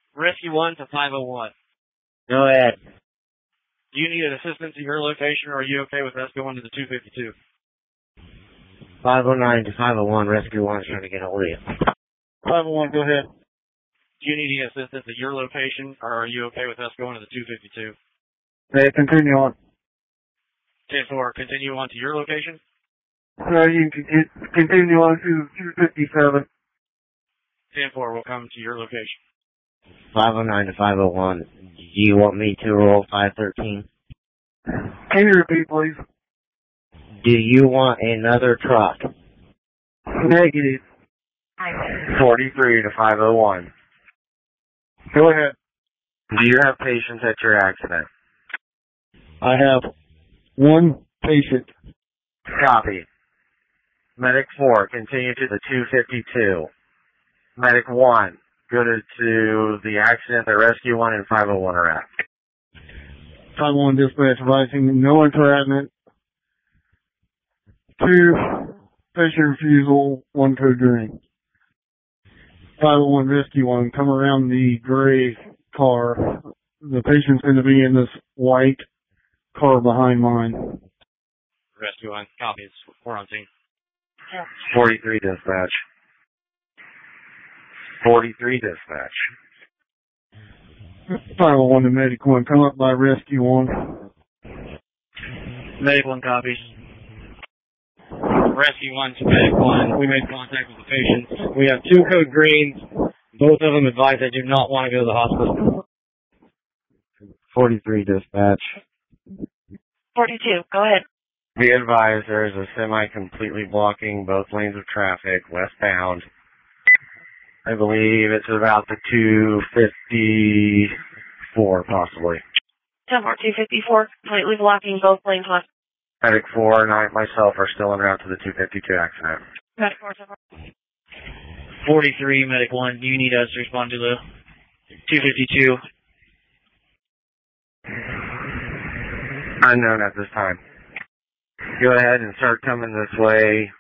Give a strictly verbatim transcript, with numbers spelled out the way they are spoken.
Rescue one to five oh one. Go ahead. Do you need assistance at your location, or are you okay with us going to the two fifty-two? five oh nine to five oh one, Rescue one is trying to get a hold of you. five oh one, go ahead. Do you need any assistance at your location, or are you okay with us going to the two fifty-two? Hey, continue on. ten four, continue on to your location. So you can continue on to two fifty-seven. ten four will come to your location. five oh nine to five oh one. Do you want me to roll five thirteen? Can you repeat, please? Do you want another truck? Negative. forty-three to five oh one. Go ahead. Do you have patients at your accident? I have one patient. Copy. Medic four, continue to the two fifty-two. Medic one, go to, to the accident that Rescue one and five oh one are at. five oh one dispatch advising no entrapment. Two, patient refusal, one code green. five oh one Rescue one, come around the gray car. The patient's going to be in this white car behind mine. Rescue one, copy. We're on scene. forty-three dispatch. forty-three dispatch. five oh one to Medic one, come up by Rescue one. Medic one copies. Rescue one to Medic one. We made contact with the patient. We have two code greens. Both of them advise they do not want to go to the hospital. forty-three dispatch. forty-two, go ahead. Be advised there is a semi completely blocking both lanes of traffic westbound. I believe it's about the two fifty-four, possibly. ten four, two fifty-four, completely blocking both lanes left. Medic four and I myself are still en route to the two fifty-two accident. Medic four, ten four. forty-three, Medic one, do you need us to respond to the two fifty-two? Unknown at this time. Go ahead and start coming this way